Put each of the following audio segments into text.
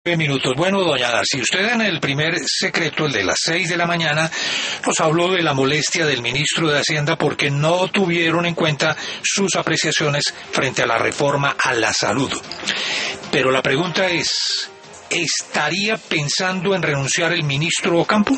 Minutos. Bueno, doña Darcy, usted en el primer secreto, el de las 6 de la mañana, nos habló de la molestia del ministro de Hacienda porque no tuvieron en cuenta sus apreciaciones frente a la reforma a la salud. Pero la pregunta es, ¿estaría pensando en renunciar el ministro Ocampo?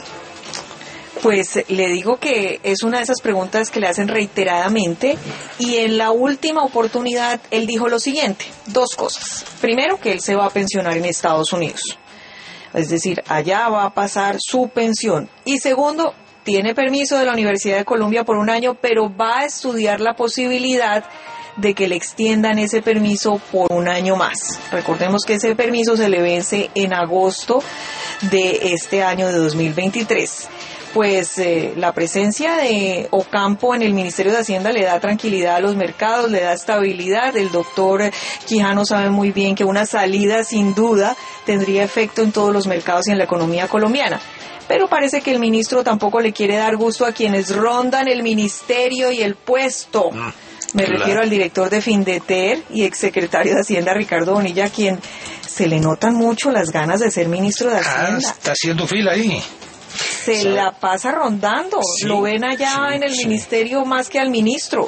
Pues le digo que es una de esas preguntas que le hacen reiteradamente y en la última oportunidad él dijo lo siguiente, dos cosas. Primero, que él se va a pensionar en Estados Unidos, es decir, allá va a pasar su pensión. Y segundo, tiene permiso de la Universidad de Columbia por un año, pero va a estudiar la posibilidad de que le extiendan ese permiso por un año más. Recordemos que ese permiso se le vence en agosto de este año de 2023. Pues la presencia de Ocampo en el Ministerio de Hacienda le da tranquilidad a los mercados, le da estabilidad. El doctor Quijano sabe muy bien que una salida sin duda tendría efecto en todos los mercados y en la economía colombiana. Pero parece que el ministro tampoco le quiere dar gusto a quienes rondan el ministerio y el puesto. Me refiero al director de Findeter y exsecretario de Hacienda, Ricardo Bonilla, a quien se le notan mucho las ganas de ser ministro de Hacienda. Está haciendo fila ahí. Se la pasa rondando, sí, lo ven allá en el ministerio más que al ministro.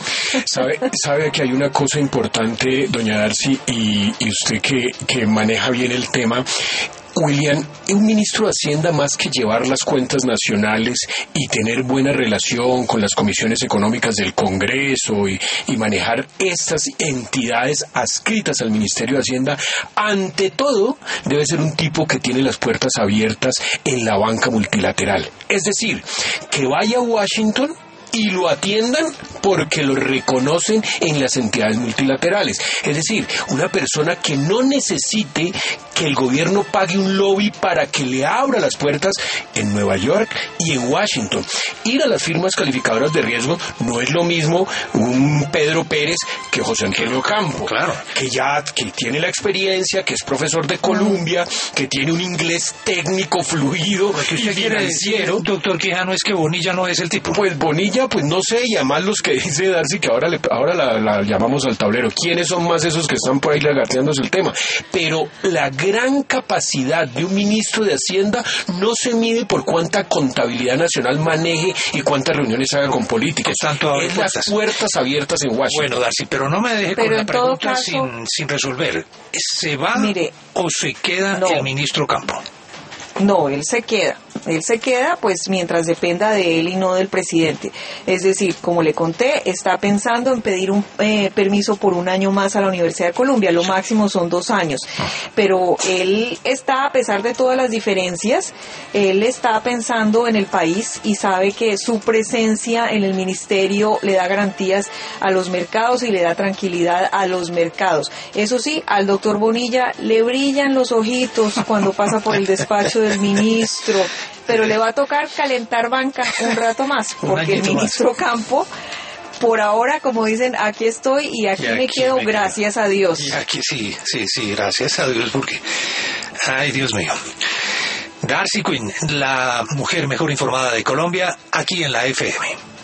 Sabe que hay una cosa importante, doña Darcy, y usted que maneja bien el tema. William, un ministro de Hacienda, más que llevar las cuentas nacionales y tener buena relación con las comisiones económicas del Congreso y manejar estas entidades adscritas al Ministerio de Hacienda, ante todo debe ser un tipo que tiene las puertas abiertas en la banca multilateral. Es decir, que vaya a Washington y lo atiendan porque lo reconocen en las entidades multilaterales. Es decir, una persona que no necesite que el gobierno pague un lobby para que le abra las puertas en Nueva York y en Washington. Ir a las firmas calificadoras de riesgo no es lo mismo un Pedro Pérez que José Antonio Ocampo, claro, que tiene la experiencia, que es profesor de Columbia, que tiene un inglés técnico fluido y financiero. Doctor Quijano, es que Bonilla no es el tipo. Pues Bonilla, pues no sé, y además los que dice Darcy que ahora la llamamos al tablero. ¿Quiénes son más esos que están por ahí lagateándose el tema? Pero la gran capacidad de un ministro de Hacienda no se mide por cuánta contabilidad nacional maneje y cuántas reuniones haga con políticos. Es las puertas abiertas en Washington. Bueno, Darcy, pero no me deje con la pregunta caso, sin resolver. ¿Se va o se queda el ministro Ocampo? No, él se queda, pues mientras dependa de él y no del presidente. Es decir, como le conté, está pensando en pedir un permiso por un año más a la Universidad de Columbia, lo máximo son 2 años. Pero él está, a pesar de todas las diferencias, él está pensando en el país y sabe que su presencia en el ministerio le da garantías a los mercados y le da tranquilidad a los mercados. Eso sí, al doctor Bonilla le brillan los ojitos cuando pasa por el despacho del ministro, pero le va a tocar calentar banca un rato más, porque el ministro Ocampo, por ahora, como dicen, aquí estoy y aquí me quedo, gracias a Dios. Y aquí sí, gracias a Dios, porque, ay, Dios mío. Darcy Quinn, la mujer mejor informada de Colombia, aquí en la FM.